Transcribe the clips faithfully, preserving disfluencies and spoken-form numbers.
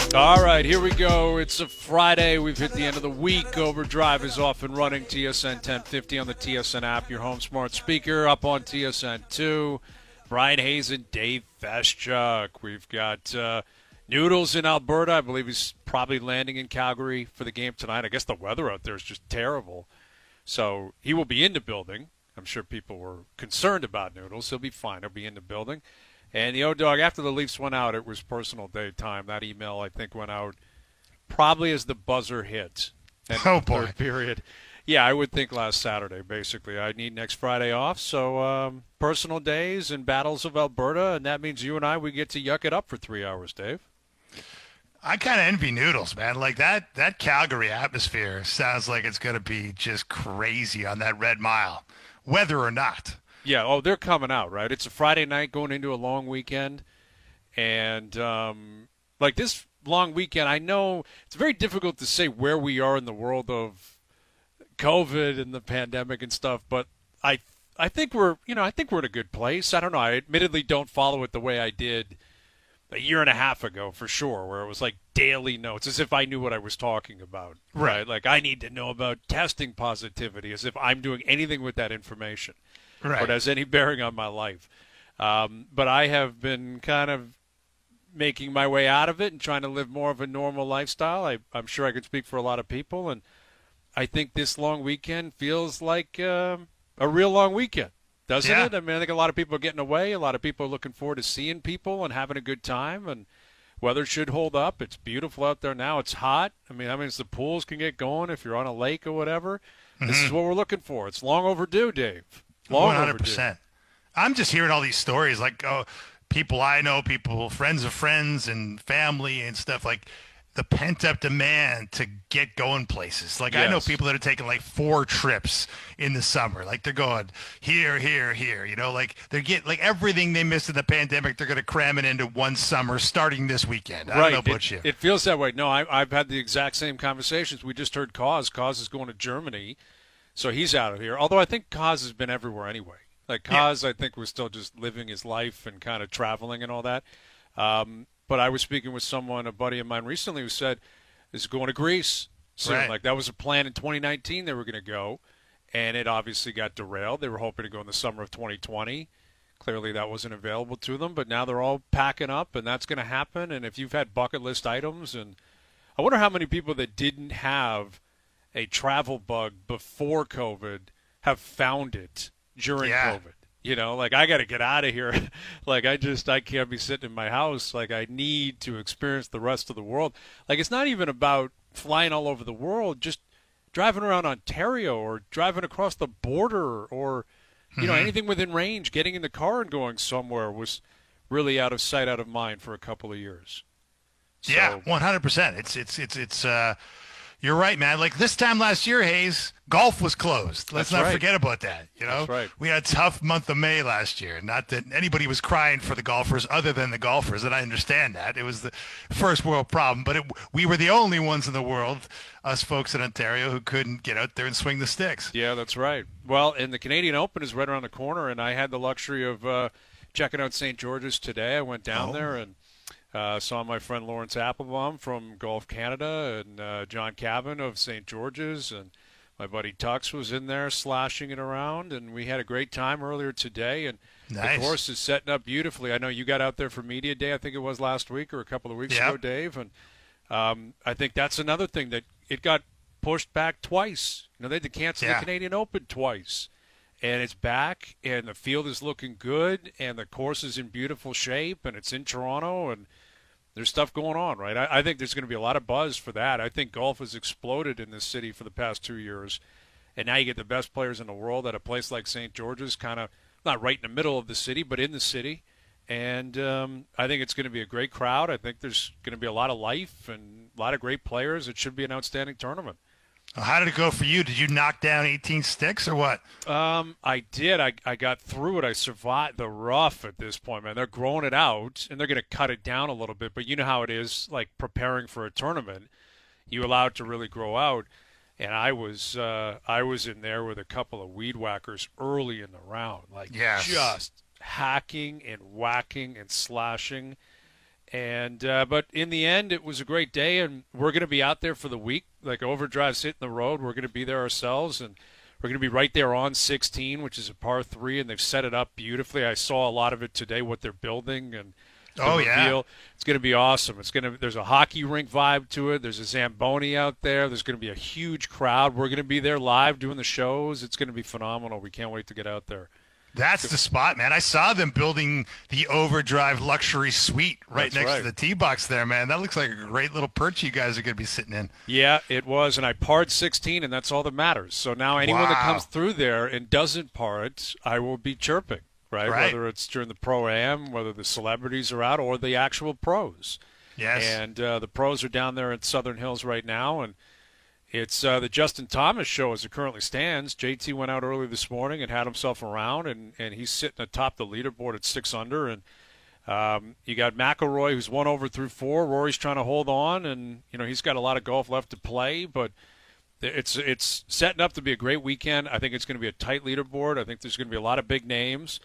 All right, here we go. It's a Friday. We've hit the end of the week. Overdrive is off and running. T S N ten fifty on the T S N app. Your home smart speaker up on T S N two. Brian Hayes and Dave Feschuk. We've got uh, Noodles in Alberta. I believe he's probably landing in Calgary for the game tonight. I guess the weather out there is just terrible. So he will be in the building. I'm sure people were concerned about Noodles. He'll be fine. He'll be in the building. And the O-Dog, after the Leafs went out, it was personal day time. That email, I think, went out probably as the buzzer hit. And oh, boy. Third period. Yeah, I would think last Saturday, basically. I need next Friday off. So um, personal days and battles of Alberta, and that means you and I, we get to yuck it up for three hours, Dave. I kind of envy Noodles, man. Like that, that Calgary atmosphere sounds like it's going to be just crazy on that Red Mile, whether or not. Yeah, oh, they're coming out, right? It's a Friday night going into a long weekend. And, um, like, this long weekend, I know it's very difficult to say where we are in the world of COVID and the pandemic and stuff, but I I think we're, you know, I think we're in a good place. I don't know. I admittedly don't follow it the way I did a year and a half ago, for sure, where it was like daily notes, as if I knew what I was talking about, right? right? Like, I need to know about testing positivity, as if I'm doing anything with that information. Right. Or it has any bearing on my life. Um, but I have been kind of making my way out of it and trying to live more of a normal lifestyle. I, I'm sure I could speak for a lot of people, and I think this long weekend feels like uh, a real long weekend, doesn't yeah. it? I mean, I think a lot of people are getting away. A lot of people are looking forward to seeing people and having a good time, and weather should hold up. It's beautiful out there now. It's hot. I mean, that means the pools can get going if you're on a lake or whatever. Mm-hmm. This is what we're looking for. It's long overdue, Dave. Long one hundred percent. I'm just hearing all these stories, like oh, people I know, people, friends of friends and family and stuff, like the pent-up demand to get going places. Like yes. I know people that are taking like four trips in the summer. Like they're going here, here, here. You know, like they're getting like everything they missed in the pandemic, they're going to cram it into one summer starting this weekend. I right. don't know about it, you. It feels that way. No, I, I've had the exact same conversations. We just heard Cause. Cause is going to Germany. So he's out of here. Although I think Kaz has been everywhere anyway. Like Kaz, yeah. I think was still just living his life and kind of traveling and all that. Um, but I was speaking with someone, a buddy of mine recently, who said is going to Greece soon. Right. Like that was a plan in twenty nineteen. They were going to go, and it obviously got derailed. They were hoping to go in the summer of twenty twenty. Clearly, that wasn't available to them. But now they're all packing up, and that's going to happen. And if you've had bucket list items, and I wonder how many people that didn't have a travel bug before COVID have found it during yeah. COVID. You know, like I got to get out of here. Like I just, I can't be sitting in my house. Like I need to experience the rest of the world. Like it's not even about flying all over the world, just driving around Ontario or driving across the border or, you mm-hmm. know, anything within range, getting in the car and going somewhere was really out of sight, out of mind for a couple of years. So, yeah, one hundred percent. It's, it's, it's, it's, uh, you're right, man. Like this time last year, Hayes, golf was closed. Let's That's not right. forget about that. You know, That's right. We had a tough month of May last year. Not that anybody was crying for the golfers other than the golfers, and I understand that. It was the first world problem, but it, we were the only ones in the world, us folks in Ontario, who couldn't get out there and swing the sticks. Yeah, that's right. Well, and the Canadian Open is right around the corner, and I had the luxury of uh, checking out Saint George's today. I went down oh. there and Uh, saw my friend Lawrence Applebaum from Golf Canada and uh, John Cabin of Saint George's, and my buddy Tux was in there slashing it around, and we had a great time earlier today. And nice. The course is setting up beautifully. I know you got out there for Media Day, I think it was last week or a couple of weeks yep. ago, Dave, and um, I think that's another thing that it got pushed back twice. You know, they had to cancel yeah. the Canadian Open twice. And it's back, and the field is looking good, and the course is in beautiful shape, and it's in Toronto, and there's stuff going on, right? I, I think there's going to be a lot of buzz for that. I think golf has exploded in this city for the past two years, and now you get the best players in the world at a place like Saint George's, kind of not right in the middle of the city, but in the city. And um, I think it's going to be a great crowd. I think there's going to be a lot of life and a lot of great players. It should be an outstanding tournament. How did it go for you? Did you knock down eighteen sticks or what? Um, I did. I, I got through it. I survived the rough at this point, man. They're growing it out, and they're going to cut it down a little bit. But you know how it is, like preparing for a tournament. You allow it to really grow out. And I was uh, I was in there with a couple of weed whackers early in the round, like yes. just hacking and whacking and slashing. And uh, but in the end, it was a great day, and we're going to be out there for the week. Like Overdrive's hitting the road, we're going to be there ourselves, and we're going to be right there on sixteen, which is a par three, and they've set it up beautifully. I saw a lot of it today, what they're building, and the oh reveal. yeah, It's going to be awesome. It's going to there's a hockey rink vibe to it. There's a Zamboni out there. There's going to be a huge crowd. We're going to be there live doing the shows. It's going to be phenomenal. We can't wait to get out there. That's the spot, man. I saw them building the Overdrive luxury suite right That's next right. to the tee box there, man. That looks like a great little perch you guys are going to be sitting in. Yeah, it was, and I parred sixteen, and that's all that matters. So now anyone Wow. that comes through there and doesn't par it, I will be chirping, right? Right. Whether it's during the Pro-Am, whether the celebrities are out, or the actual pros. Yes. And uh, the pros are down there at Southern Hills right now, and it's uh, the Justin Thomas show as it currently stands. J T went out early this morning and had himself around, and, and he's sitting atop the leaderboard at six under. And um, you got McIlroy, who's one over through four. Rory's trying to hold on, and you know he's got a lot of golf left to play, but it's it's setting up to be a great weekend. I think it's going to be a tight leaderboard. I think there's going to be a lot of big names,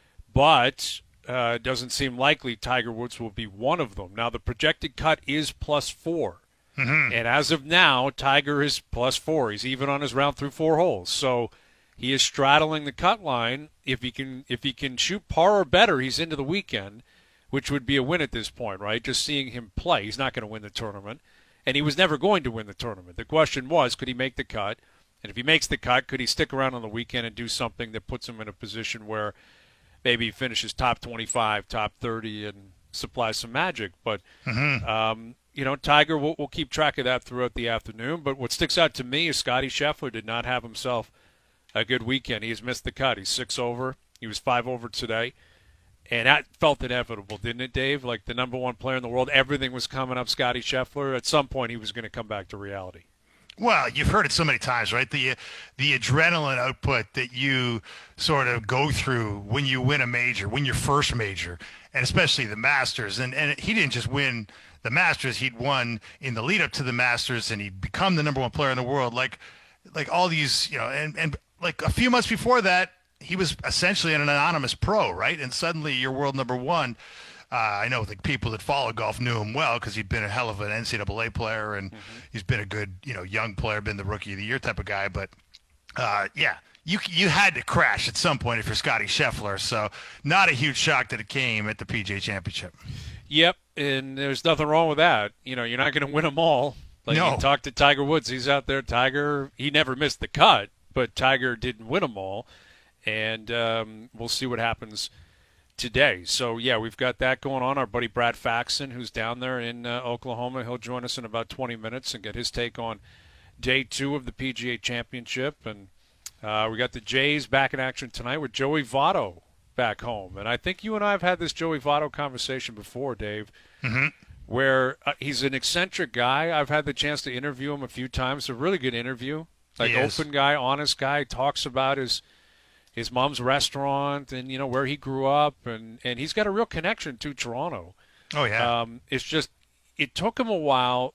but uh, it doesn't seem likely Tiger Woods will be one of them. Now the projected cut is plus four. Mm-hmm. And as of now, Tiger is plus four. He's even on his round through four holes. So he is straddling the cut line. If he can if he can shoot par or better, he's into the weekend, which would be a win at this point, right? Just seeing him play. He's not going to win the tournament. And he was never going to win the tournament. The question was, could he make the cut? And if he makes the cut, could he stick around on the weekend and do something that puts him in a position where maybe he finishes top twenty-five, top thirty, and supplies some magic? But Mm-hmm. um, you know, Tiger, we'll, we'll keep track of that throughout the afternoon. But what sticks out to me is Scotty Scheffler did not have himself a good weekend. He has missed the cut. He's six over. He was five over today. And that felt inevitable, didn't it, Dave? Like the number one player in the world, everything was coming up Scotty Scheffler. At some point, he was going to come back to reality. Well, you've heard it so many times, right? The the adrenaline output that you sort of go through when you win a major, win your first major, and especially the Masters. And and he didn't just win the Masters; he'd won in the lead up to the Masters, and he'd become the number one player in the world. Like like all these, you know, and and like a few months before that, he was essentially an anonymous pro, right? And suddenly you're world number one. Uh, I know the people that follow golf knew him well because he'd been a hell of an N C double A player, and mm-hmm. he's been a good, you know, young player, been the rookie of the year type of guy. But uh, yeah, you you had to crash at some point if you're Scotty Scheffler. So not a huge shock that it came at the P G A Championship. Yep, and there's nothing wrong with that. You know, you're not going to win them all. Like no. You talk to Tiger Woods, he's out there. Tiger, he never missed the cut, but Tiger didn't win them all, and um, we'll see what happens today. So, yeah, we've got that going on. Our buddy Brad Faxon, who's down there in uh, Oklahoma, he'll join us in about twenty minutes and get his take on day two of the P G A Championship. And uh, we got the Jays back in action tonight with Joey Votto back home. And I think you and I have had this Joey Votto conversation before, Dave, mm-hmm. where uh, he's an eccentric guy. I've had the chance to interview him a few times. A really good interview. Like, open guy, honest guy, talks about his his mom's restaurant and, you know, where he grew up. And, and he's got a real connection to Toronto. Oh, yeah. Um, it's just it took him a while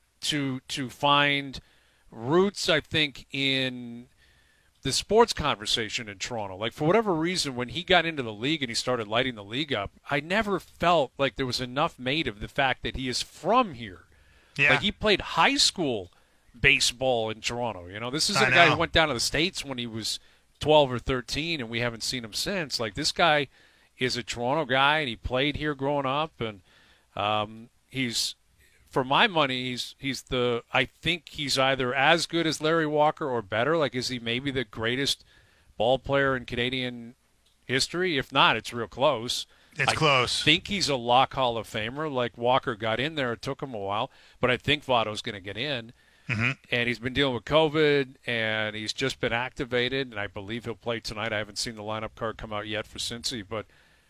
to to find roots, I think, in the sports conversation in Toronto. Like, for whatever reason, when he got into the league and he started lighting the league up, I never felt like there was enough made of the fact that he is from here. Yeah. Like, he played high school baseball in Toronto. You know, this is I a guy know. who went down to the States when he was twelve or thirteen, and we haven't seen him since. Like, this guy is a Toronto guy, and he played here growing up, and um, he's, for my money, he's he's the, I think he's either as good as Larry Walker or better. Like, is he maybe the greatest ball player in Canadian history? If not, it's real close. It's I close. I think he's a lock Hall of Famer. Like, Walker got in there. It took him a while, but I think Votto's going to get in. Mm-hmm. And he's been dealing with COVID, and he's just been activated, and I believe he'll play tonight. I haven't seen the lineup card come out yet for Cincy, but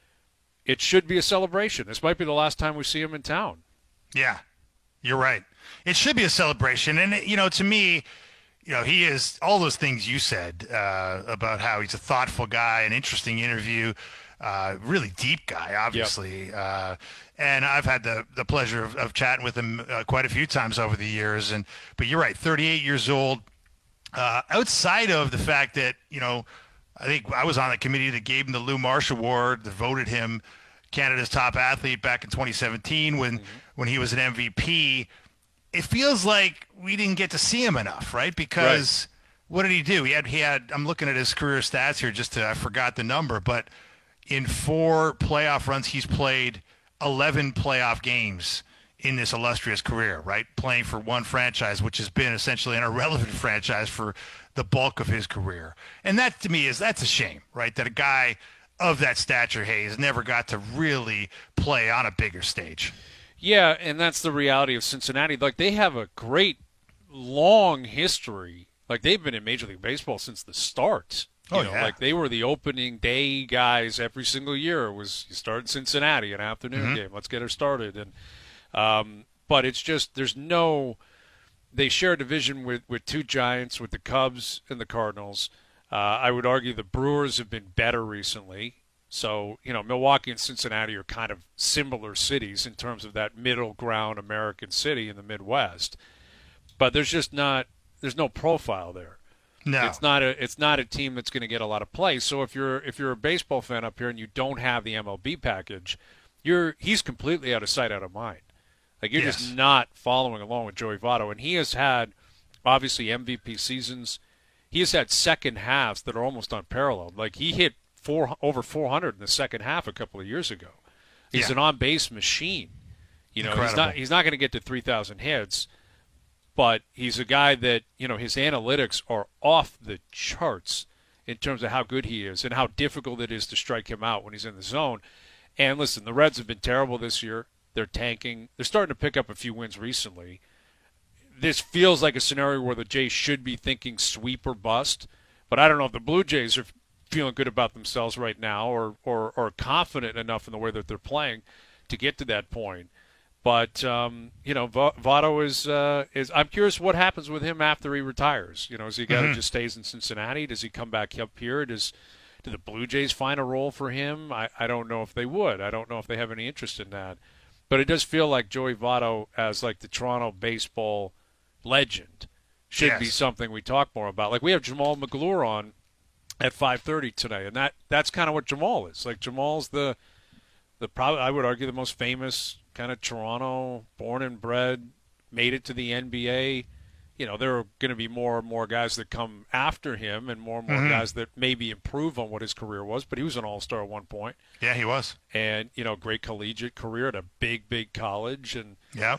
it should be a celebration. This might be the last time we see him in town. Yeah, you're right. It should be a celebration. And, you know, to me, you know, he is all those things you said uh, about how he's a thoughtful guy, an interesting interview, uh, really deep guy, obviously. Yep. Uh, and I've had the, the pleasure of, of chatting with him uh, quite a few times over the years. And but you're right, thirty-eight years old. Uh, outside of the fact that, you know, I think I was on the committee that gave him the Lou Marsh Award, that voted him Canada's top athlete back in twenty seventeen when Mm-hmm. when he was an M V P. It feels like we didn't get to see him enough, right? Because right. what did he do? He had he had. I'm looking at his career stats here. Just to, I forgot the number, but in four playoff runs, he's played eleven playoff games in this illustrious career, right? Playing for one franchise, which has been essentially an irrelevant franchise for the bulk of his career. And that, to me, is that's a shame, right? That a guy of that stature, Hayes, never got to really play on a bigger stage. Yeah, and that's the reality of Cincinnati. Like, they have a great, long history. Like, they've been in Major League Baseball since the start. You oh, know, yeah. Like, they were the opening day guys every single year. It was, you start in Cincinnati, an afternoon mm-hmm. game. Let's get her started. And um, But it's just, there's no – they share a division with, with two giants, with the Cubs and the Cardinals. Uh, I would argue the Brewers have been better recently. So, you know, Milwaukee and Cincinnati are kind of similar cities in terms of that middle ground American city in the Midwest. But there's just not – there's no profile there. No. It's not a it's not a team that's going to get a lot of play. So if you're if you're a baseball fan up here and you don't have the M L B package, you're he's completely out of sight, out of mind. Like, you're yes. just not following along with Joey Votto. And he has had, obviously, M V P seasons. He has had second halves that are almost unparalleled. Like, he hit four over four hundred in the second half a couple of years ago. He's yeah. an on-base machine. You know, Incredible. he's not he's not going to get to three thousand hits, but he's a guy that, you know, his analytics are off the charts in terms of how good he is and how difficult it is to strike him out when he's in the zone. And listen, the Reds have been terrible this year. They're tanking. They're starting to pick up a few wins recently. This feels like a scenario where the Jays should be thinking sweep or bust. But I don't know if the Blue Jays are feeling good about themselves right now or, or, or confident enough in the way that they're playing to get to that point. But, um, you know, v- Votto is, uh, is – I'm curious what happens with him after he retires. You know, is he got to mm-hmm. just stays in Cincinnati? Does he come back up here? Does do the Blue Jays find a role for him? I, I don't know if they would. I don't know if they have any interest in that. But it does feel like Joey Votto as like the Toronto baseball legend should yes. be something we talk more about. Like, we have Jamal McGlure on at five thirty today, and that that's kind of what Jamal is. Like, Jamal's the the probably I would argue the most famous kind of Toronto born and bred, made it to the N B A. You know, there are going to be more and more guys that come after him and more and more mm-hmm. guys that maybe improve on what his career was, but he was an all-star at one point. Yeah, he was. And, you know, great collegiate career at a big, big college. And yeah,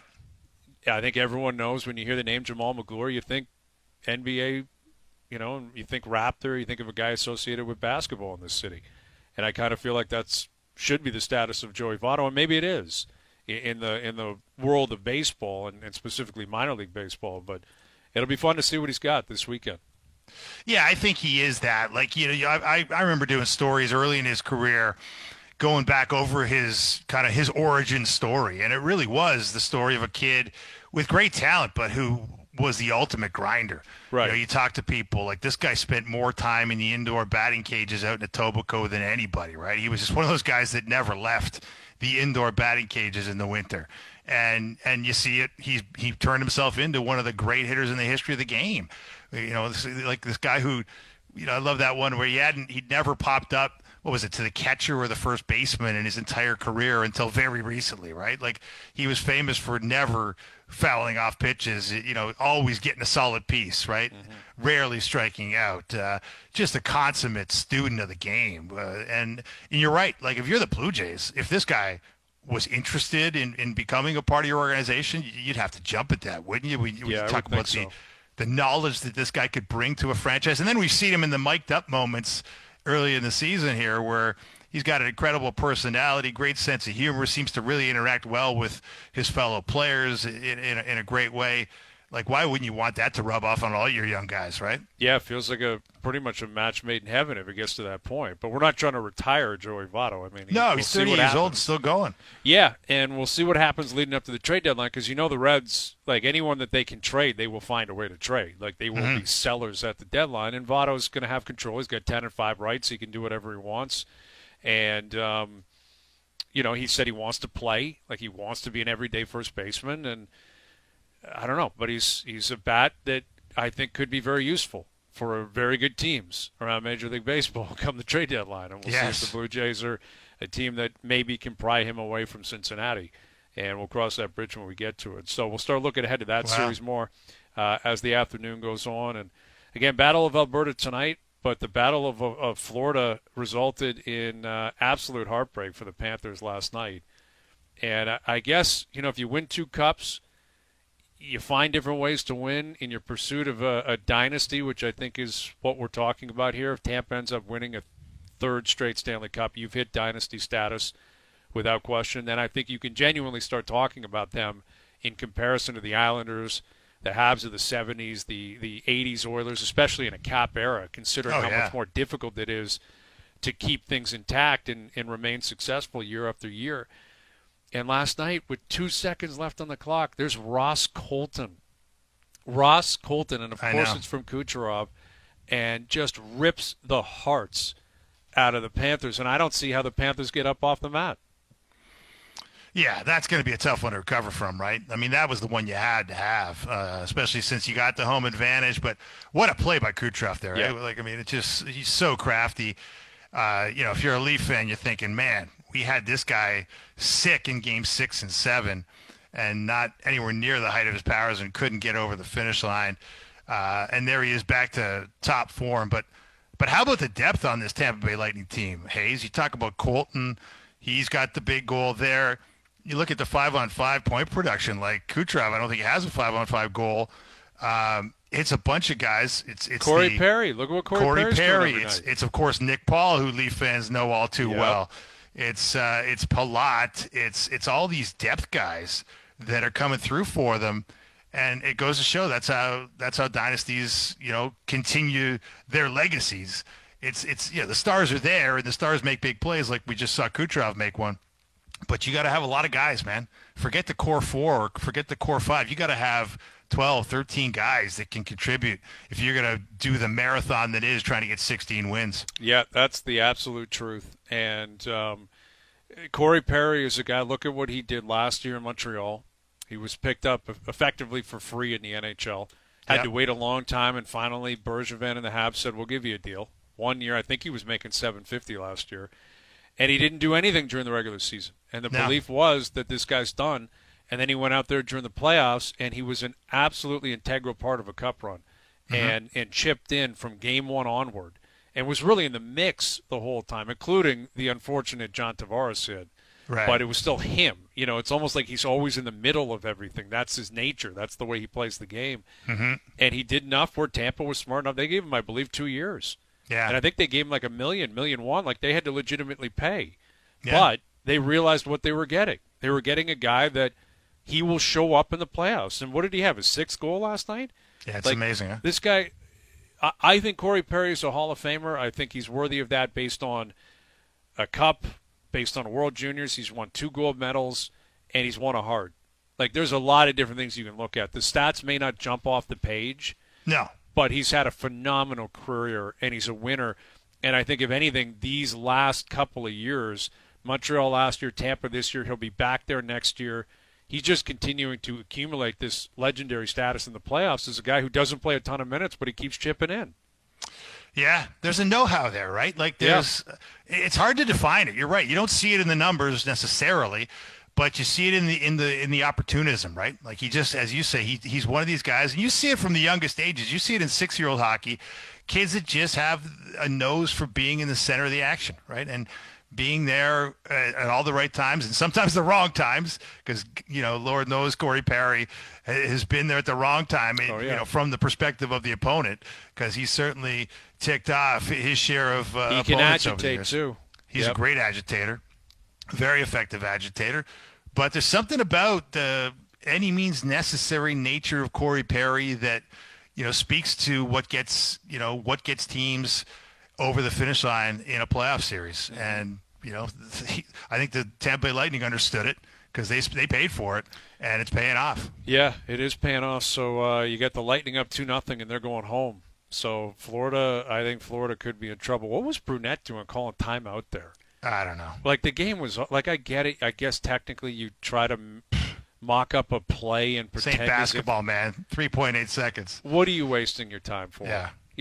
I think everyone knows when you hear the name Jamal McGlure, you think N B A, you know, you think Raptor, you think of a guy associated with basketball in this city. And I kind of feel like that's should be the status of Joey Votto, and maybe it is in the in the world of baseball and, and specifically minor league baseball. But it'll be fun to see what he's got this weekend. Yeah, I think he is that. Like, you know, I I remember doing stories early in his career, going back over his kind of his origin story, and it really was the story of a kid with great talent, but who was the ultimate grinder. Right. You know, you talk to people like this guy spent more time in the indoor batting cages out in Etobicoke than anybody. Right. He was just one of those guys that never left the indoor batting cages in the winter. And and you see it. He's he turned himself into one of the great hitters in the history of the game. You know, this, like this guy who, you know, I love that one where he hadn't he'd never popped up. What was it, to the catcher or the first baseman in his entire career until very recently, right? Like, he was famous for never fouling off pitches, you know, always getting a solid piece, right? Mm-hmm. Rarely striking out. Uh, just a consummate student of the game. Uh, and, and you're right. Like, if you're the Blue Jays, if this guy was interested in, in becoming a part of your organization, you'd have to jump at that, wouldn't you? We, we yeah, talk about so. the, the knowledge that this guy could bring to a franchise. And then we've seen him in the mic'd up moments early in the season here where he's got an incredible personality, great sense of humor, seems to really interact well with his fellow players in, in, a, in a great way. Like, why wouldn't you want that to rub off on all your young guys, right? Yeah, it feels like a pretty much a match made in heaven if it gets to that point. But we're not trying to retire Joey Votto. I mean, no, we'll he's thirty years happens. old and still going. Yeah, and we'll see what happens leading up to the trade deadline because, you know, the Reds, like anyone that they can trade, they will find a way to trade. Like, they will mm-hmm. be sellers at the deadline, and Votto's going to have control. He's got ten and five rights. He can do whatever he wants. And, um, you know, he said he wants to play. Like, he wants to be an everyday first baseman, and I don't know, but he's he's a bat that I think could be very useful for very good teams around Major League Baseball come the trade deadline. And we'll yes. see if the Blue Jays are a team that maybe can pry him away from Cincinnati. And we'll cross that bridge when we get to it. So we'll start looking ahead to that wow. series more uh, as the afternoon goes on. And, again, Battle of Alberta tonight, but the Battle of, of Florida resulted in uh, absolute heartbreak for the Panthers last night. And I, I guess, you know, if you win two cups, you find different ways to win in your pursuit of a, a dynasty, which I think is what we're talking about here. If Tampa ends up winning a third straight Stanley Cup, you've hit dynasty status without question. Then I think you can genuinely start talking about them in comparison to the Islanders, the Habs of the seventies, the, the eighties Oilers, especially in a cap era, considering oh, how yeah. much more difficult it is to keep things intact and, and remain successful year after year. And last night, with two seconds left on the clock, there's Ross Colton. Ross Colton, and of I course know. it's from Kucherov, and just rips the hearts out of the Panthers. And I don't see how the Panthers get up off the mat. Yeah, that's going to be a tough one to recover from, right? I mean, that was the one you had to have, uh, especially since you got the home advantage. But what a play by Kucherov there, right? Yeah. Like, I mean, it's just he's so crafty. Uh, you know, if you're a Leaf fan, you're thinking, man, we had this guy sick in game six and seven and not anywhere near the height of his powers and couldn't get over the finish line. Uh, and there he is back to top form. But but how about the depth on this Tampa Bay Lightning team, Hayes? You talk about Colton. He's got the big goal there. You look at the five-on-five point production, like Kucherov, I don't think he has a five-on-five goal. Um, it's a bunch of guys. It's it's Corey the, Perry. Look at what Corey, Corey Perry's Perry. doing every It's night. it's of course Nick Paul, who Leaf fans know all too Yep. well. It's uh, it's Palat. It's it's all these depth guys that are coming through for them, and it goes to show that's how that's how dynasties you know continue their legacies. It's it's yeah the stars are there and the stars make big plays like we just saw Kucherov make one. But you got to have a lot of guys, man. Forget the core four or forget the core five. You got to have twelve, thirteen guys that can contribute if you're going to do the marathon that is trying to get sixteen wins. Yeah, that's the absolute truth. And um, Corey Perry is a guy, look at what he did last year in Montreal. He was picked up effectively for free in the N H L. Had Yep. to wait a long time, and finally Bergevin and the Habs said, we'll give you a deal. One year, I think he was making seven fifty last year. And he didn't do anything during the regular season. And the No. belief was that this guy's done. And then he went out there during the playoffs, and he was an absolutely integral part of a cup run mm-hmm. and, and chipped in from game one onward and was really in the mix the whole time, including the unfortunate John Tavares hit. Right. But it was still him. You know, it's almost like he's always in the middle of everything. That's his nature. That's the way he plays the game. Mm-hmm. And he did enough where Tampa was smart enough. They gave him, I believe, two years. Yeah. And I think they gave him like a million, million one, like they had to legitimately pay. Yeah. But they realized what they were getting. They were getting a guy that he will show up in the playoffs. And what did he have, his sixth goal last night? Yeah, it's like, amazing, huh? This guy, I, I think Corey Perry is a Hall of Famer. I think he's worthy of that based on a cup, based on World Juniors. He's won two gold medals, and he's won a Hart. Like, there's a lot of different things you can look at. The stats may not jump off the page. No. But he's had a phenomenal career, and he's a winner. And I think, if anything, these last couple of years, Montreal last year, Tampa this year, he'll be back there next year. He's just continuing to accumulate this legendary status in the playoffs as a guy who doesn't play a ton of minutes, but he keeps chipping in. Yeah, there's a know-how there, right? Like, there's yeah. It's hard to define it. You're right. You don't see it in the numbers necessarily, but you see it in the in the in the opportunism, right? Like, he just, as you say, he he's one of these guys, and you see it from the youngest ages. You see it in six-year-old hockey, kids that just have a nose for being in the center of the action, right? And being there at all the right times and sometimes the wrong times, because, you know, Lord knows Corey Perry has been there at the wrong time, oh, yeah. you know, from the perspective of the opponent, because he certainly ticked off his share of uh, he can opponents over the agitate years. too. He's yep. a great agitator, very effective agitator. But there's something about the any means necessary nature of Corey Perry that, you know, speaks to what gets, you know, what gets teams over the finish line in a playoff series. And, you know, he, I think the Tampa Bay Lightning understood it because they they paid for it, and it's paying off. Yeah, it is paying off. So uh, you got the Lightning up two nothing, and they're going home. So Florida, I think Florida could be in trouble. What was Brunette doing calling timeout there? I don't know. Like, the game was, like, I get it. I guess technically you try to mock up a play and pretend. This ain't basketball, if, man. three point eight seconds. What are you wasting your time for? Yeah.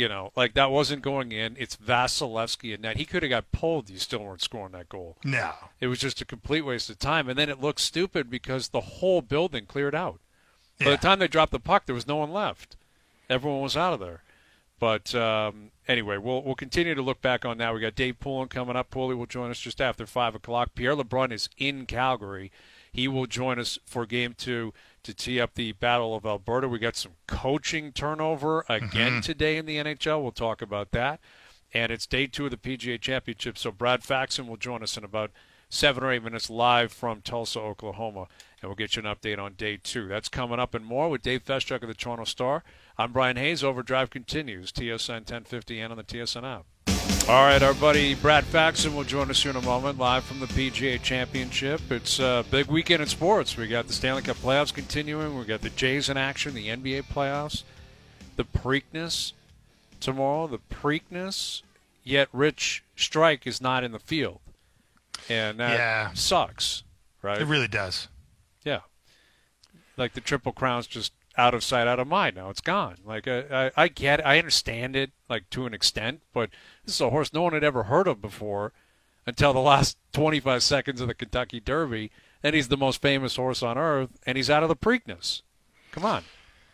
You know, like that wasn't going in. It's Vasilevsky in net. He could have got pulled. You still weren't scoring that goal. No. It was just a complete waste of time. And then it looked stupid because the whole building cleared out. Yeah. By the time they dropped the puck, there was no one left. Everyone was out of there. But um, anyway, we'll we'll continue to look back on that. We got Dave Poulin coming up. Paulie will join us just after five o'clock. Pierre LeBrun is in Calgary. He will join us for Game Two to tee up the Battle of Alberta. We got some coaching turnover again mm-hmm. today in the N H L. We'll talk about that. And it's day two of the P G A Championship. So Brad Faxon will join us in about seven or eight minutes live from Tulsa, Oklahoma. And we'll get you an update on day two. That's coming up and more with Dave Feschuk of the Toronto Star. I'm Brian Hayes. Overdrive continues. T S N ten fifty and on the T S N app. All right, our buddy Brad Faxon will join us here in a moment, live from the P G A Championship. It's a big weekend in sports. We got the Stanley Cup playoffs continuing. We got the Jays in action, the N B A playoffs, the Preakness tomorrow, the Preakness, yet Rich Strike is not in the field. And that yeah. sucks, right? It really does. Yeah. Like the Triple Crown's just out of sight, out of mind now. It's gone. Like, I, I, I get it. I understand it, like, to an extent, but this is a horse no one had ever heard of before until the last twenty-five seconds of the Kentucky Derby, and he's the most famous horse on earth, and he's out of the Preakness. Come on.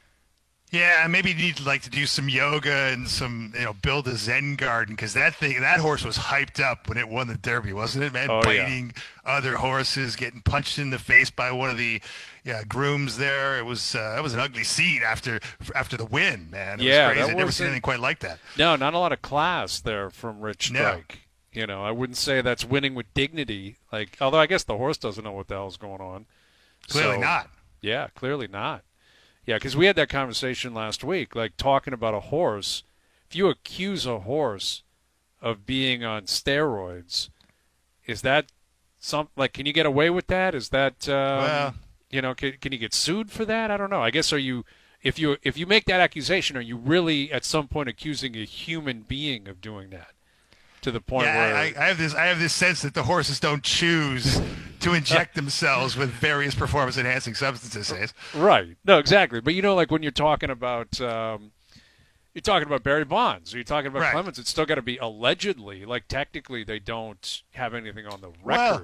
Yeah, maybe you need to like to do some yoga and some, you know, build a Zen garden, because that thing, that horse was hyped up when it won the Derby, wasn't it, man? Oh, Biting yeah. other horses, getting punched in the face by one of the yeah, grooms there. It was uh, that was an ugly scene after after the win, man. It yeah, was crazy. I've never wasn't... seen anything quite like that. No, not a lot of class there from Rich Strike. No. You know, I wouldn't say that's winning with dignity. Like, although I guess the horse doesn't know what the hell's going on. Clearly so, not. Yeah, clearly not. Yeah, because we had that conversation last week, like talking about a horse. If you accuse a horse of being on steroids, is that some like? Can you get away with that? Is that um, well, you know? Can, can you get sued for that? I don't know. I guess are you if you if you make that accusation, are you really at some point accusing a human being of doing that? To the point yeah, where I, I have this I have this sense that the horses don't choose to inject themselves with various performance enhancing substances. Says. Right. No, exactly. But you know, like when you're talking about um, you're talking about Barry Bonds, or you're talking about right. Clemens, it's still got to be allegedly. Like technically, they don't have anything on the record. Well,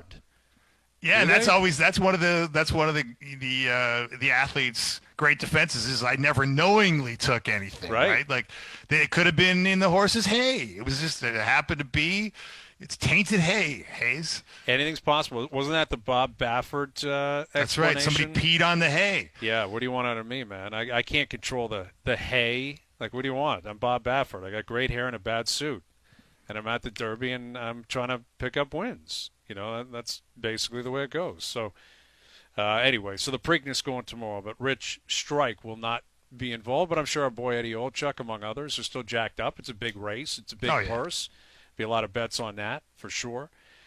yeah, Do and they? that's always that's one of the that's one of the the uh, the athletes' great defenses is I never knowingly took anything. Right. right? Like they, it could have been in the horse's hay. It was just it happened to be. It's tainted hay, Hayes. Anything's possible. Wasn't that the Bob Baffert uh, That's right. Somebody peed on the hay. Yeah. What do you want out of me, man? I, I can't control the the hay. Like, what do you want? I'm Bob Baffert. I got great hair and a bad suit, and I'm at the Derby and I'm trying to pick up wins. You know, that's basically the way it goes. So, uh, anyway, so the Preakness going tomorrow, but Rich Strike will not be involved. But I'm sure our boy Eddie Olchuk, among others, are still jacked up. It's a big race. It's a big oh, yeah. purse. Be a lot of bets on that for sure.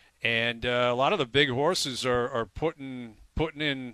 And uh, a lot of the big horses are, are putting putting in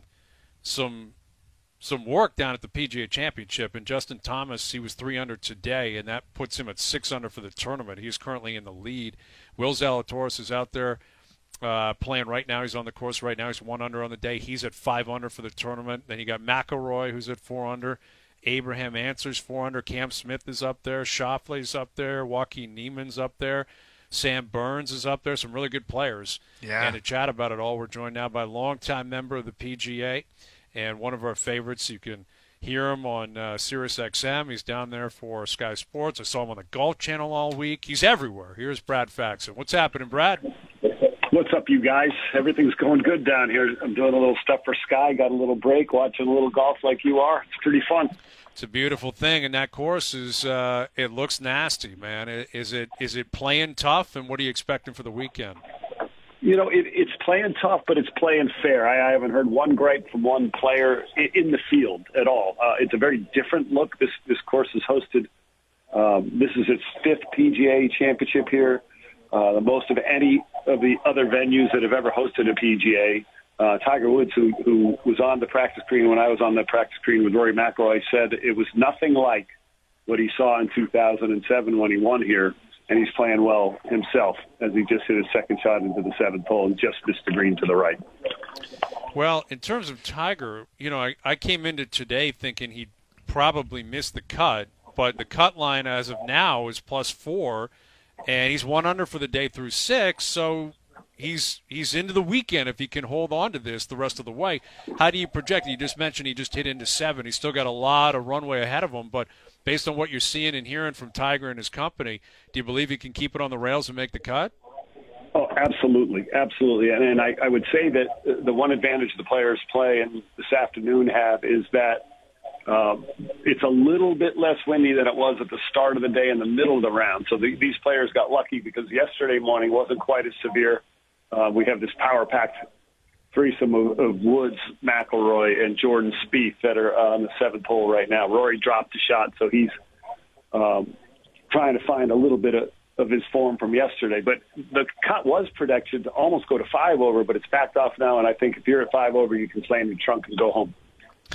some some work down at the P G A Championship. And Justin Thomas, he was three under today, and that puts him at six under for the tournament. He's currently in the lead. Will Zalatoris is out there. Uh, playing right now. He's on the course right now. He's one under on the day. He's at five under for the tournament. Then you got McIlroy, who's at four under. Abraham Answers, four under. Cam Smith is up there. Schauffele's up there. Joaquin Niemann's up there. Sam Burns is up there. Some really good players. Yeah. And to chat about it all, we're joined now by a longtime member of the P G A and one of our favorites. You can hear him on uh, Sirius X M. He's down there for Sky Sports. I saw him on the Golf Channel all week. He's everywhere. Here's Brad Faxon. What's happening, Brad? What's up, you guys? Everything's going good down here. I'm doing a little stuff for Sky. Got a little break, watching a little golf like you are. It's pretty fun. It's a beautiful thing, and that course is uh, it looks nasty, man. Is it is it playing tough, and what are you expecting for the weekend? You know, it, it's playing tough, but it's playing fair. I, I haven't heard one gripe from one player in, in the field at all. Uh, it's a very different look. This this course is hosted. Um, this is its fifth P G A championship here. Uh, the most of any of the other venues that have ever hosted a P G A. Uh, Tiger Woods, who, who was on the practice green when I was on the practice green with Rory McIlroy, said it was nothing like what he saw in two thousand seven when he won here, and he's playing well himself as he just hit his second shot into the seventh hole and just missed the green to the right. Well, in terms of Tiger, you know, I, I came into today thinking he'd probably miss the cut, but the cut line as of now is plus four, and he's one under for the day through six, so he's he's into the weekend if he can hold on to this the rest of the way. How do you project? You just mentioned he just hit into seven. He's still got a lot of runway ahead of him, but based on what you're seeing and hearing from Tiger and his company, do you believe he can keep it on the rails and make the cut? Oh, absolutely, absolutely. And, and I, I would say that the one advantage the players play and this afternoon have is that uh, it's a little bit less windy than it was at the start of the day in the middle of the round. So the, these players got lucky because yesterday morning wasn't quite as severe. Uh, we have this power-packed threesome of, of Woods, McIlroy, and Jordan Spieth that are uh, on the seventh hole right now. Rory dropped a shot, so he's um, trying to find a little bit of, of his form from yesterday. But the cut was predicted to almost go to five over, but it's backed off now, and I think if you're at five over, you can slam your trunk and go home.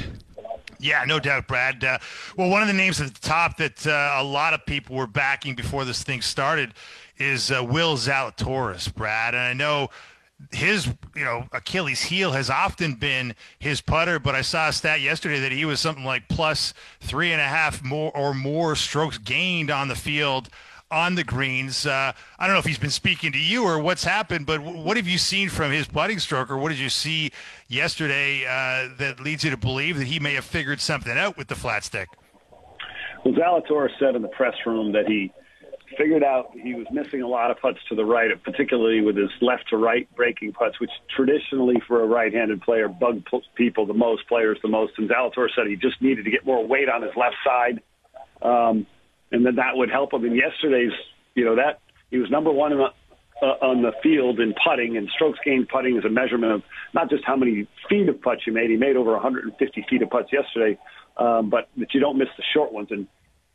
Yeah, no doubt, Brad. Uh, well, one of the names at the top that uh, a lot of people were backing before this thing started is uh, Will Zalatoris, Brad. And I know his, you know, Achilles heel has often been his putter, but I saw a stat yesterday that he was something like plus three and a half more or more strokes gained on the field on the greens. Uh, I don't know if he's been speaking to you or what's happened, but what have you seen from his putting stroke, or what did you see yesterday uh, that leads you to believe that he may have figured something out with the flat stick? Well, Zalatoris said in the press room that he figured out he was missing a lot of putts to the right, particularly with his left-to-right breaking putts, which traditionally for a right-handed player bug people the most, players the most. And Zalatoris said he just needed to get more weight on his left side, um, and then that would help him. In yesterday's, you know, that he was number one in the, uh, on the field in putting, and strokes gained putting is a measurement of not just how many feet of putts you made. He made over one hundred fifty feet of putts yesterday, um, but that you don't miss the short ones. And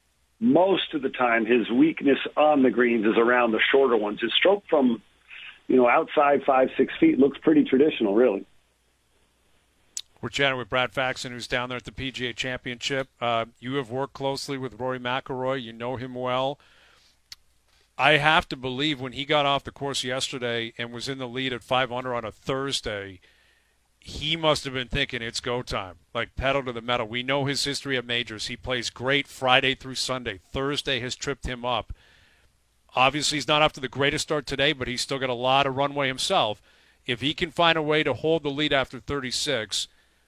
most of the time, his weakness on the greens is around the shorter ones. His stroke from, you know, outside five, six feet looks pretty traditional, really. We're chatting with Brad Faxon, who's down there at the P G A Championship. Uh, you have worked closely with Rory McIlroy. You know him well. I have to believe when he got off the course yesterday and was in the lead at five under on a Thursday, he must have been thinking it's go time, like pedal to the metal. We know his history at majors. He plays great Friday through Sunday. Thursday has tripped him up. Obviously, he's not off to the greatest start today, but he's still got a lot of runway himself. If he can find a way to hold the lead after thirty-six,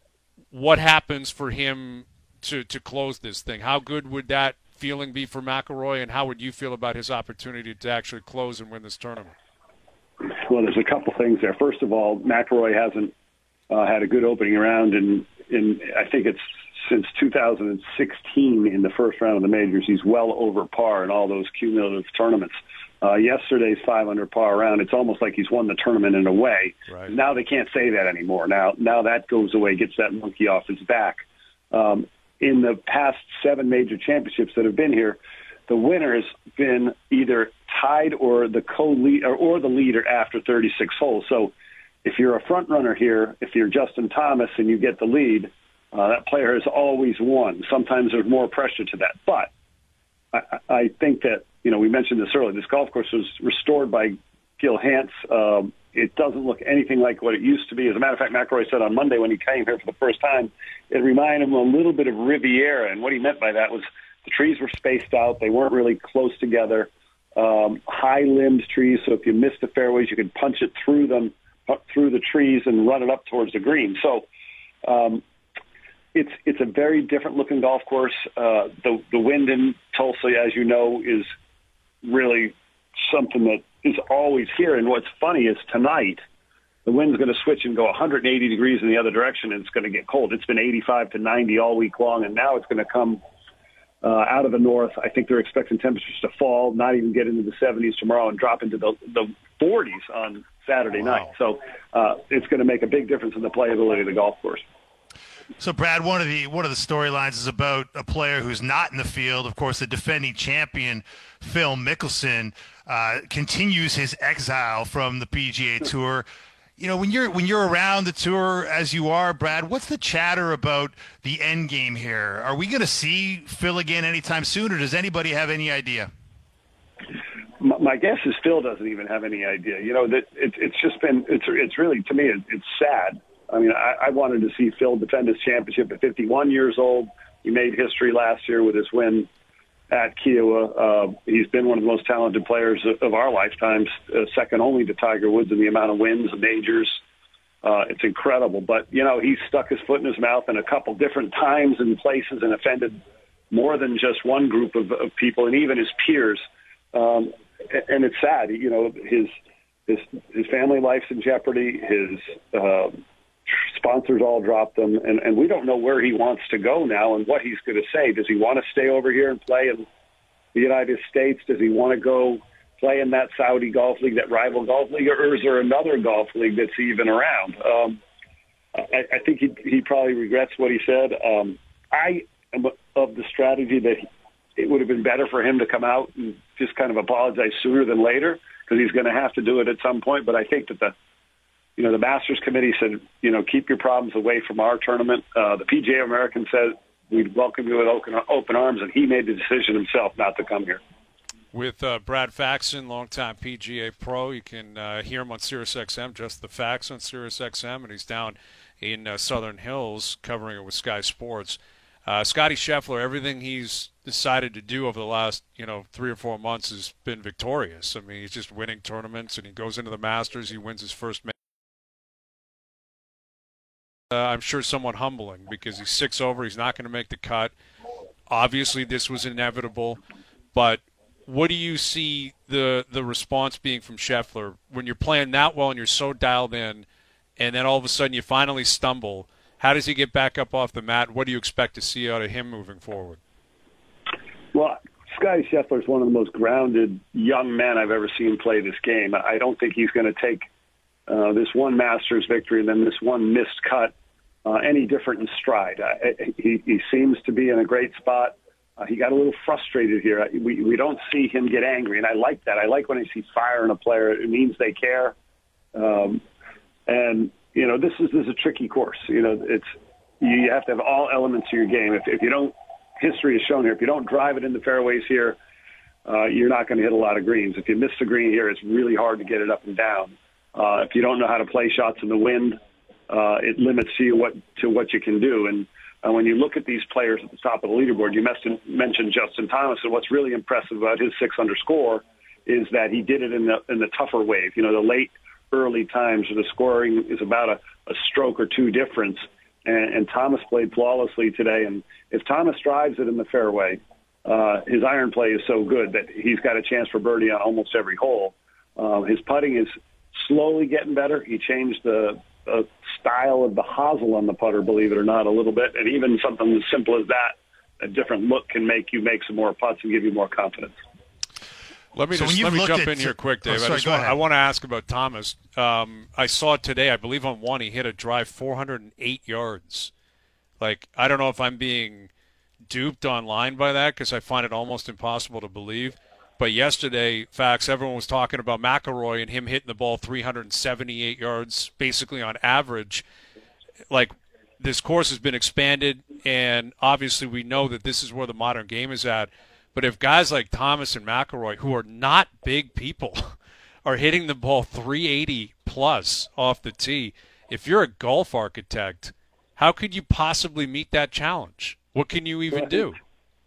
what happens for him to, to close this thing? How good would that feeling be for McIlroy, and how would you feel about his opportunity to actually close and win this tournament? Well, there's a couple things there. First of all, McIlroy hasn't Uh, had a good opening round, and in, in I think it's since two thousand sixteen in the first round of the majors. He's well over par in all those cumulative tournaments. Uh, yesterday's five under par round, it's almost like he's won the tournament in a way. Right. Now they can't say that anymore. Now, now that goes away, gets that monkey off his back. Um, in the past seven major championships that have been here, the winner has been either tied or the co-lead or, or the leader after thirty-six holes. So if you're a front runner here, if you're Justin Thomas and you get the lead, uh, that player has always won. Sometimes there's more pressure to that. But I, I think that, you know, we mentioned this earlier, this golf course was restored by Gil Hanse. Um, it doesn't look anything like what it used to be. As a matter of fact, McIlroy said on Monday when he came here for the first time, it reminded him a little bit of Riviera. And what he meant by that was the trees were spaced out. They weren't really close together. Um, high-limbed trees, so if you missed the fairways, you could punch it through them, through the trees and run it up towards the green. So um, it's it's a very different looking golf course. Uh, the the wind in Tulsa, as you know, is really something that is always here. And what's funny is tonight the wind's going to switch and go one hundred eighty degrees in the other direction, and it's going to get cold. It's been eighty-five to ninety all week long, and now it's going to come uh, out of the north. I think they're expecting temperatures to fall, not even get into the seventies tomorrow, and drop into the the forties on Saturday wow. night. So uh, it's going to make a big difference in the playability of the golf course. So, Brad, one of the one of the storylines is about a player who's not in the field. Of course, the defending champion, Phil Mickelson, uh, continues his exile from the P G A Tour. You know, when you're when you're around the tour as you are, Brad, what's the chatter about the end game here? Are we going to see Phil again anytime soon, or does anybody have any idea? My guess is Phil doesn't even have any idea. You know, that it, it's just been, it's it's really, to me, it, it's sad. I mean, I, I wanted to see Phil defend his championship at fifty-one years old. He made history last year with his win at Kiowa. Uh, he's been one of the most talented players of, of our lifetimes, uh, second only to Tiger Woods in the amount of wins and majors. Uh, it's incredible. But, you know, he's stuck his foot in his mouth in a couple different times and places and offended more than just one group of, of people and even his peers. Um, and it's sad. You know, his his his family life's in jeopardy. His uh, sponsors all dropped him. And, and we don't know where he wants to go now and what he's going to say. Does he want to stay over here and play in the United States? Does he want to go play in that Saudi Golf League, that rival golf league, or is there another golf league that's even around? Um, I, I think he, he probably regrets what he said. Um, I am of the strategy that he, it would have been better for him to come out and just kind of apologize sooner than later, because he's going to have to do it at some point. But I think that the, you know, the Masters Committee said, you know, keep your problems away from our tournament. Uh, the P G A American said we'd welcome you with open, open arms, and he made the decision himself not to come here. With uh, Brad Faxon, longtime P G A pro. You can uh, hear him on SiriusXM, just the facts on SiriusXM, and he's down in uh, Southern Hills covering it with Sky Sports. Uh, Scottie Scheffler, everything he's decided to do over the last, you know, three or four months has been victorious. I mean, he's just winning tournaments, and he goes into the Masters. He wins his first. Uh, I'm sure somewhat humbling because he's six over. He's not going to make the cut. Obviously, this was inevitable, but what do you see the the response being from Scheffler when you're playing that well and you're so dialed in, and then all of a sudden you finally stumble? How does he get back up off the mat? What do you expect to see out of him moving forward? Well, Scottie Scheffler is one of the most grounded young men I've ever seen play this game. I don't think he's going to take uh, this one Masters victory and then this one missed cut uh, any different in stride. Uh, he, he seems to be in a great spot. Uh, he got a little frustrated here. We we don't see him get angry, and I like that. I like when I see fire in a player. It means they care. Um, and you know, this is this is a tricky course. You know, it's you have to have all elements of your game. If if you don't, history has shown here, if you don't drive it in the fairways here, uh, you're not going to hit a lot of greens. If you miss the green here, it's really hard to get it up and down. Uh, if you don't know how to play shots in the wind, uh, it limits you what to what you can do. And Uh, when you look at these players at the top of the leaderboard, you mentioned Justin Thomas, and what's really impressive about his six under score is that he did it in the in the tougher wave. You know, the late, early times where the scoring is about a, a stroke or two difference, and, and Thomas played flawlessly today. And if Thomas drives it in the fairway, uh, his iron play is so good that he's got a chance for birdie on almost every hole. Uh, his putting is slowly getting better. He changed the uh, style of the hosel on the putter, believe it or not, a little bit. And even something as simple as that, a different look can make you make some more putts and give you more confidence. Let me so just let me jump at, in here quick, Dave. Oh, sorry, I, just want, I want to ask about Thomas. Um, I saw today, I believe on one, he hit a drive four hundred eight yards. Like, I don't know if I'm being duped online by that because I find it almost impossible to believe. But yesterday, facts, everyone was talking about McIlroy and him hitting the ball three hundred seventy-eight yards, basically on average. Like, this course has been expanded, and obviously we know that this is where the modern game is at. But if guys like Thomas and McIlroy, who are not big people, are hitting the ball three eighty plus off the tee, if you're a golf architect, how could you possibly meet that challenge? What can you even do?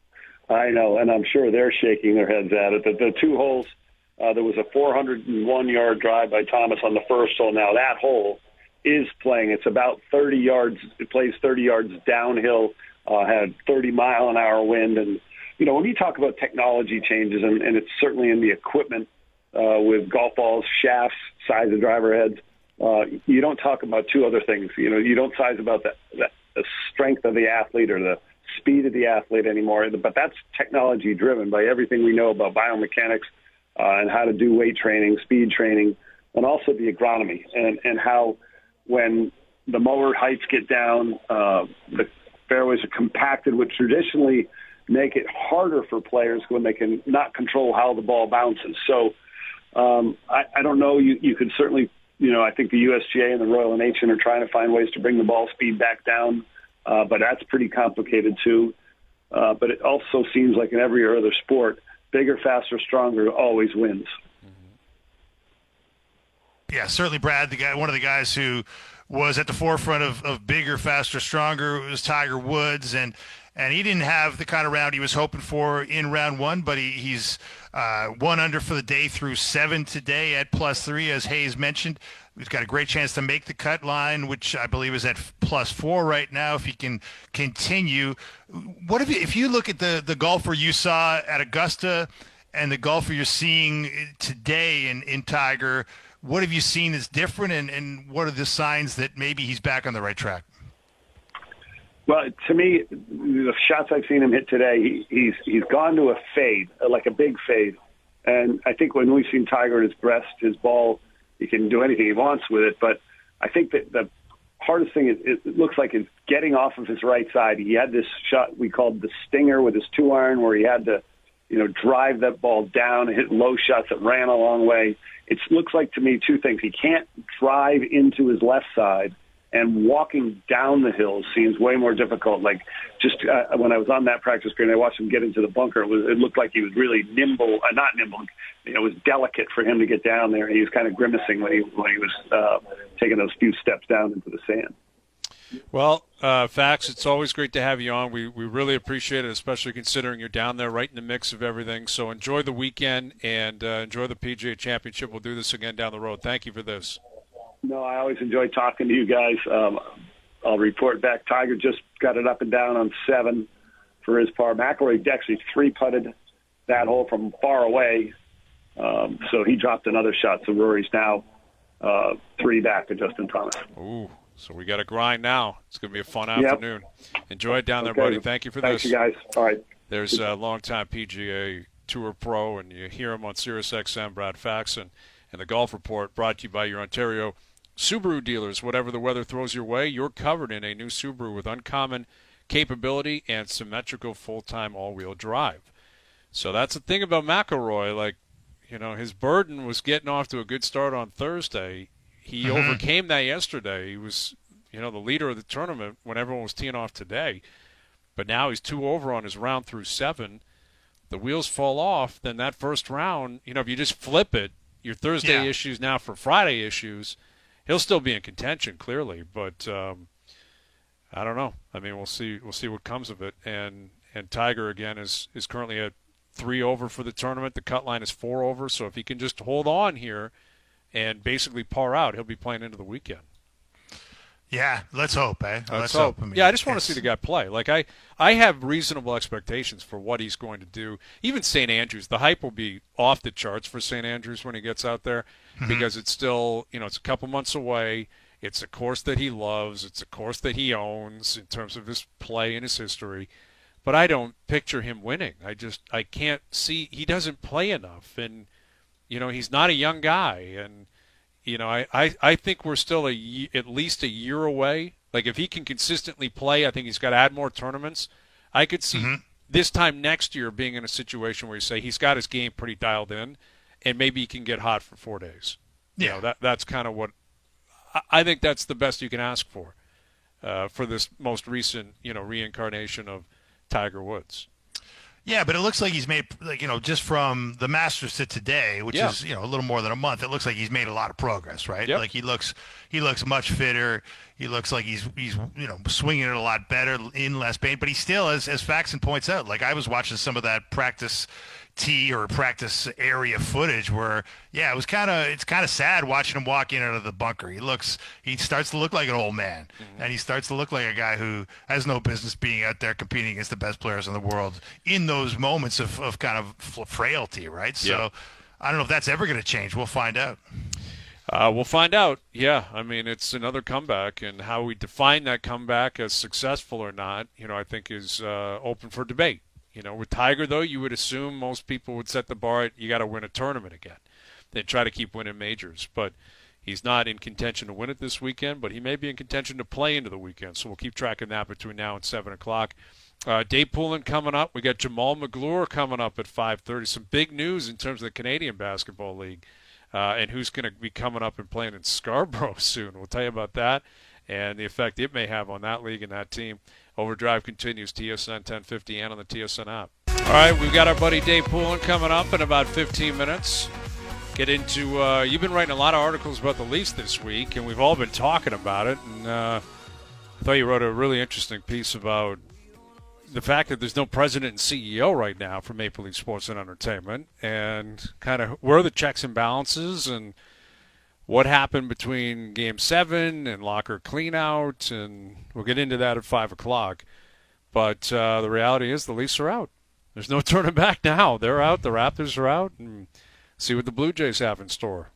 I know, and I'm sure they're shaking their heads at it. The, the two holes, uh, there was a four hundred one yard drive by Thomas on the first hole. Now that hole is playing. It's about thirty yards. It plays thirty yards downhill, uh, had thirty mile an hour wind. And, you know, when you talk about technology changes, and, and it's certainly in the equipment uh, with golf balls, shafts, size of driver heads, uh, you don't talk about two other things. You know, you don't size about the, the, the strength of the athlete or the speed of the athlete anymore, but that's technology driven by everything we know about biomechanics uh, and how to do weight training, speed training, and also the agronomy and, and how when the mower heights get down, uh, the fairways are compacted, which traditionally make it harder for players when they can not control how the ball bounces. So um, I, I don't know. You, you could certainly, you know, I think the U S G A and the Royal N H N are trying to find ways to bring the ball speed back down. Uh, but that's pretty complicated too. Uh, but it also seems like in every other sport, bigger, faster, stronger always wins. Yeah, certainly Brad, the guy, one of the guys who was at the forefront of, of bigger, faster, stronger was Tiger Woods. And, and he didn't have the kind of round he was hoping for in round one, but he, he's uh, one under for the day through seven today at plus three, as Hayes mentioned. He's got a great chance to make the cut line, which I believe is at plus four right now if he can continue. What if you, if you look at the, the golfer you saw at Augusta and the golfer you're seeing today in, in Tiger, what have you seen that's different, and, and what are the signs that maybe he's back on the right track? Well, to me, the shots I've seen him hit today, he, he's he's gone to a fade, like a big fade. And I think when we've seen Tiger at his breast, his ball, he can do anything he wants with it. But I think that the hardest thing is it looks like is getting off of his right side. He had this shot we called the stinger with his two iron, where he had to, you know, drive that ball down and hit low shots that ran a long way. It looks like to me two things. He can't drive into his left side, and walking down the hill seems way more difficult. Like just uh, when I was on that practice green, I watched him get into the bunker. It was it looked like he was really nimble, uh, not nimble. You know, it was delicate for him to get down there. He was kind of grimacing when he when he was uh, taking those few steps down into the sand. Well, uh, Fax, it's always great to have you on. We we really appreciate it, especially considering you're down there right in the mix of everything. So enjoy the weekend and uh, enjoy the P G A Championship. We'll do this again down the road. Thank you for this. No, I always enjoy talking to you guys. Um, I'll report back. Tiger just got it up and down on seven for his par. McIlroy actually three-putted that hole from far away, um, so he dropped another shot. So Rory's now uh, three back to Justin Thomas. Ooh, so we got to grind now. It's going to be a fun afternoon. Yep. Enjoy it down there, okay. buddy. Thank you for Thanks, this. Thanks, you guys. All right. There's a longtime P G A Tour pro, and you hear him on Sirius X M, Brad Faxon, and the Golf Report, brought to you by your Ontario Subaru dealers. Whatever the weather throws your way, you're covered in a new Subaru with uncommon capability and symmetrical full-time all-wheel drive. So that's the thing about McIlroy. Like, you know, his burden was getting off to a good start on Thursday. He mm-hmm. overcame that yesterday. He was, you know, the leader of the tournament when everyone was teeing off today. But now he's two over on his round through seven. The wheels fall off. Then that first round, you know, if you just flip it, your Thursday yeah. issues now for Friday issues, he'll still be in contention, clearly, but um, I don't know. I mean, we'll see. We'll see what comes of it. And and Tiger again is is currently at three over for the tournament. The cut line is four over. So if he can just hold on here and basically par out, he'll be playing into the weekend. Yeah, let's hope, eh? Let's, let's hope. hope. I mean, yeah, I just want to see the guy play. Like I, I have reasonable expectations for what he's going to do. Even Saint Andrews, the hype will be off the charts for Saint Andrews when he gets out there, mm-hmm. because it's still, you know, it's a couple months away. It's a course that he loves. It's a course that he owns in terms of his play and his history. But I don't picture him winning. I just, I can't see. He doesn't play enough, and you know, he's not a young guy, and. You know, I, I, I think we're still a, at least a year away. Like, if he can consistently play, I think he's got to add more tournaments. I could see mm-hmm. this time next year being in a situation where you say he's got his game pretty dialed in, and maybe he can get hot for four days. Yeah. You know, that that's kind of what I, I think that's the best you can ask for uh, for this most recent, you know, reincarnation of Tiger Woods. Yeah, but it looks like he's made, like, you know, just from the Masters to today, which yeah. is, you know, a little more than a month, it looks like he's made a lot of progress, right? Yep. Like he looks he looks much fitter. He looks like he's, he's you know, swinging it a lot better, in less pain. But he still, as, as Faxon points out, like I was watching some of that practice tee or practice area footage where, yeah, it was kind of, it's kind of sad watching him walk in out of the bunker. He looks, he starts to look like an old man, mm-hmm. and he starts to look like a guy who has no business being out there competing against the best players in the world in those moments of, of kind of frailty, right? So yeah. I don't know if that's ever going to change. We'll find out. Uh, we'll find out. Yeah, I mean, it's another comeback, and how we define that comeback as successful or not, you know, I think is uh, open for debate. You know, with Tiger, though, you would assume most people would set the bar at you got to win a tournament again. They try to keep winning majors, but he's not in contention to win it this weekend, but he may be in contention to play into the weekend, so we'll keep tracking that between now and seven o'clock. Uh, Dave Poulin coming up. We got Jamal McGlure coming up at five thirty. Some big news in terms of the Canadian Basketball League, uh, and who's going to be coming up and playing in Scarborough soon. We'll tell you about that and the effect it may have on that league and that team. Overdrive continues, T S N ten fifty and on the T S N app. All right, we've got our buddy Dave Poulin coming up in about fifteen minutes. Get into, uh, you've been writing a lot of articles about the Leafs this week, and we've all been talking about it. And uh, I thought you wrote a really interesting piece about the fact that there's no president and C E O right now for Maple Leaf Sports and Entertainment, and kind of where are the checks and balances, and what happened between Game Seven and locker cleanout, and we'll get into that at five o'clock. But uh, the reality is the Leafs are out. There's no turning back now. They're out. The Raptors are out, and see what the Blue Jays have in store.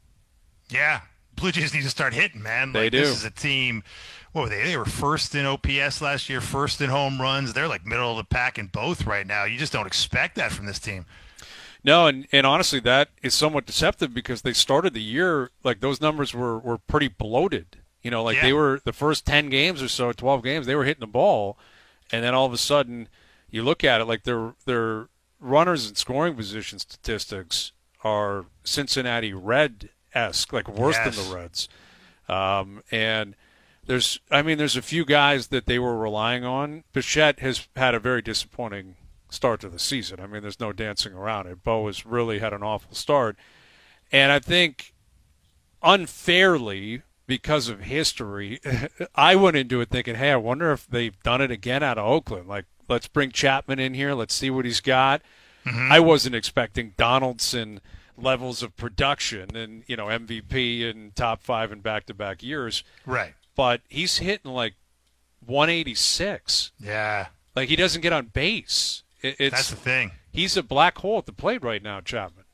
Yeah, Blue Jays need to start hitting, man. They like, do. This is a team. What were they? They were first in O P S last year, first in home runs. They're like middle of the pack in both right now. You just don't expect that from this team. No, and, and honestly, that is somewhat deceptive because they started the year, like those numbers were, were pretty bloated. You know, like yeah. they were the first ten games or so, twelve games, they were hitting the ball. And then all of a sudden, you look at it, like their, their runners and scoring position statistics are Cincinnati Red-esque, like worse yes. than the Reds. Um, and there's, I mean, there's a few guys that they were relying on. Bichette has had a very disappointing start to the season. I mean, there's no dancing around it. Bo has really had an awful start. And I think unfairly, because of history, I went into it thinking, hey, I wonder if they've done it again out of Oakland. Like, let's bring Chapman in here. Let's see what he's got. Mm-hmm. I wasn't expecting Donaldson levels of production and, you know, M V P and top five in back-to-back years. Right. But he's hitting like one eighty-six. Yeah. Like, he doesn't get on base. It, it's, That's the thing. He's a black hole at the plate right now, Chapman.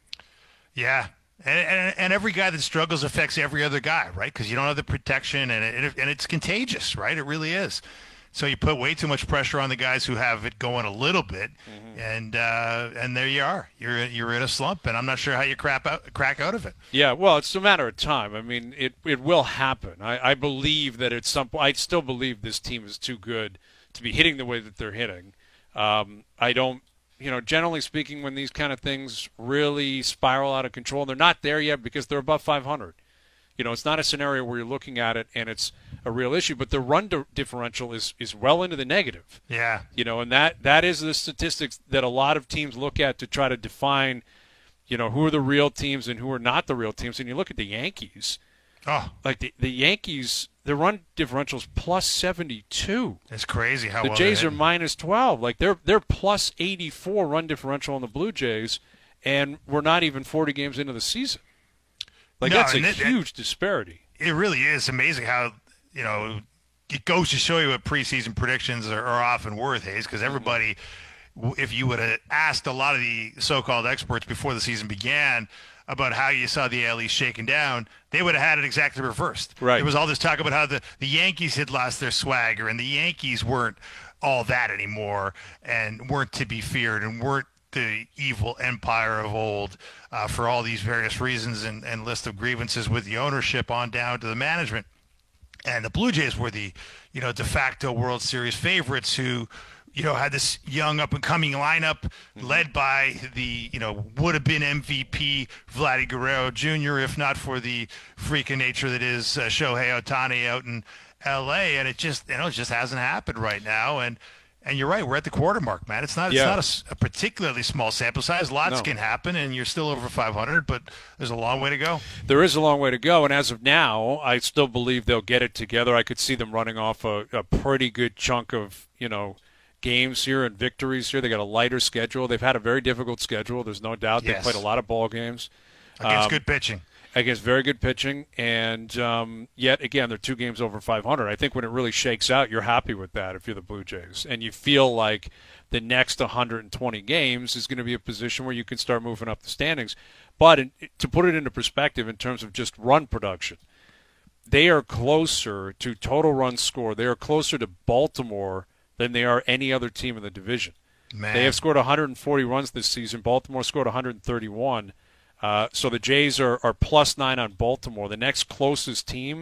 Yeah. And, and, and every guy that struggles affects every other guy, right? Because you don't have the protection, and it, and it's contagious, right? It really is. So you put way too much pressure on the guys who have it going a little bit, mm-hmm. and uh, and there you are. You're you're in a slump, and I'm not sure how you crap out, crack out of it. Yeah, well, it's a matter of time. I mean, it it will happen. I, I believe that at some point, I still believe this team is too good to be hitting the way that they're hitting. Um, I don't, you know, generally speaking, when these kind of things really spiral out of control, they're not there yet because they're above five hundred. You know, it's not a scenario where you're looking at it and it's a real issue, but the run di- differential is, is well into the negative. Yeah. You know, and that, that is the statistics that a lot of teams look at to try to define, you know, who are the real teams and who are not the real teams. And you look at the Yankees. Oh. Like the, the Yankees, their run differential is plus seventy-two. It's crazy how the well Jays are minus twelve. Like they're they're plus eighty-four run differential on the Blue Jays, and we're not even forty games into the season. Like, no, that's a it, huge disparity. It really is amazing how, you know, it goes to show you what preseason predictions are, are often worth, Hayes, because everybody, mm-hmm. if you would have asked a lot of the so-called experts before the season began about how you saw the A L East shaking down, they would have had it exactly reversed. Right. There was all this talk about how the, the Yankees had lost their swagger, and the Yankees weren't all that anymore and weren't to be feared and weren't the evil empire of old uh, for all these various reasons and, and list of grievances with the ownership on down to the management. And the Blue Jays were the, you know, de facto World Series favorites who, you know, had this young up-and-coming lineup mm-hmm. led by the, you know, would-have-been M V P Vladdy Guerrero Junior, if not for the freak of nature that is uh, Shohei Ohtani out in L A. And it just, you know, it just hasn't happened right now. And And you're right. We're at the quarter mark, man. It's not. It's yeah. not a, a particularly small sample size. Lots no. can happen, and you're still over five hundred. But there's a long way to go. There is a long way to go, and as of now, I still believe they'll get it together. I could see them running off a, a pretty good chunk of you know games here and victories here. They got a lighter schedule. They've had a very difficult schedule. There's no doubt. Yes. They played a lot of ball games against um, good pitching. Against very good pitching, and um, yet again, they're two games over five hundred. I think when it really shakes out, you're happy with that if you're the Blue Jays, and you feel like the next one hundred twenty games is going to be a position where you can start moving up the standings. But in, to put it into perspective in terms of just run production, they are closer to total runs scored. They are closer to Baltimore than they are any other team in the division. Man. They have scored one hundred forty runs this season. Baltimore scored one hundred thirty-one. Uh, so the Jays are, are plus nine on Baltimore. The next closest team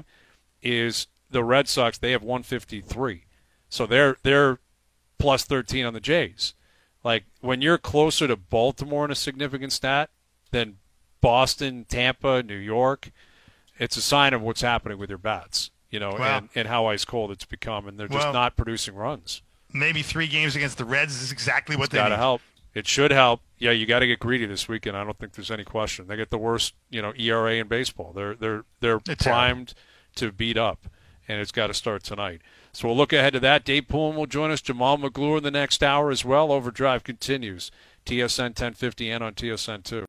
is the Red Sox. They have one fifty-three. So they're they're plus thirteen on the Jays. Like, when you're closer to Baltimore in a significant stat than Boston, Tampa, New York, it's a sign of what's happening with your bats, you know, wow. and, and how ice cold it's become. And they're just well, not producing runs. Maybe three games against the Reds is exactly what it's they gotta need. help. It should help. Yeah, you got to get greedy this weekend. I don't think there's any question. They get the worst, you know, E R A in baseball. They're they're they're it's primed terrible. to beat up, and it's got to start tonight. So we'll look ahead to that. Dave Poulin will join us. Jamal McGlure in the next hour as well. Overdrive continues. T S N ten fifty and on T S N two.